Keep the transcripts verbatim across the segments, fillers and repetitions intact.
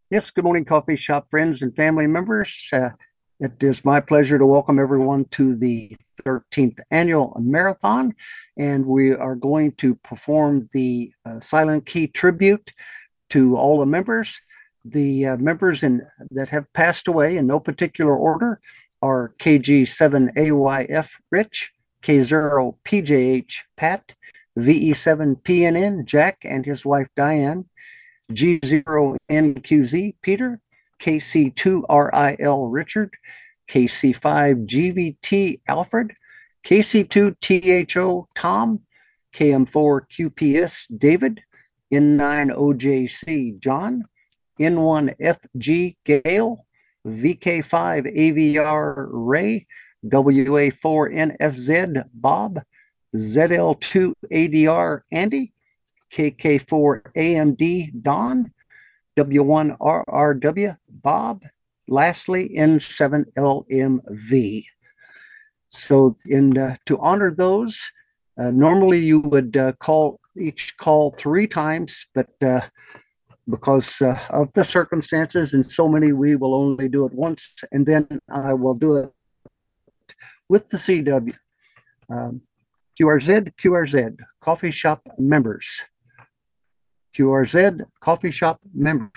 Yes, good morning, coffee shop friends and family members. Uh, it is my pleasure to welcome everyone to the thirteenth annual marathon, and we are going to perform the uh, Silent Key tribute to all the members. The uh, members in, that have passed away in no particular order are K G seven A Y F Rich, K zero P J H Pat, V E seven P N N Jack and his wife Diane, G zero N Q Z Peter, K C two R I L Richard, K C five G V T Alfred, K C two T H O Tom, K M four Q P S David, N nine O J C John, N one F G Gail, V K five A V R Ray, W A four N F Z Bob, Z L two A D R Andy, K K four A M D Don, W one R R W Bob, lastly N seven L M V. So, in uh, to honor those, uh, normally you would uh, call each call three times, but uh, because uh, of the circumstances and so many, we will only do it once, and then I will do it with the C W. Um, Q R Z, Q R Z, coffee shop members. Q R Z, coffee shop members.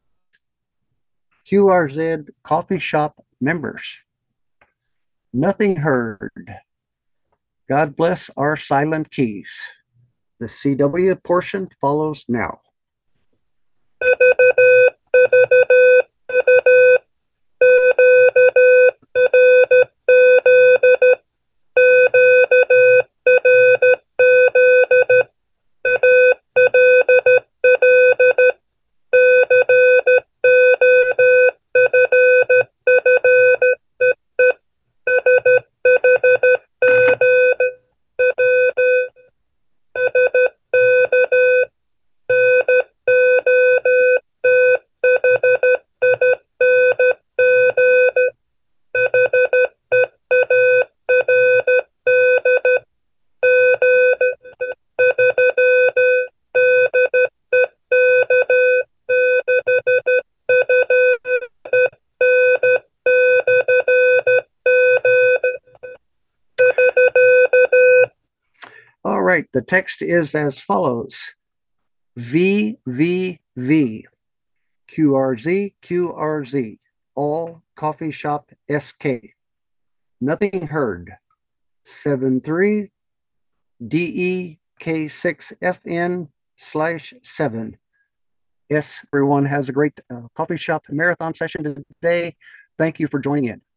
Q R Z, coffee shop members. Nothing heard. God bless our silent keys. The C W portion follows now. All right, the text is as follows: V V V, Q R Z, Q R Z, all coffee shop S K. Nothing heard. seven three D E K six F N slash seven. Yes, everyone has a great uh, coffee shop marathon session today. Thank you for joining in.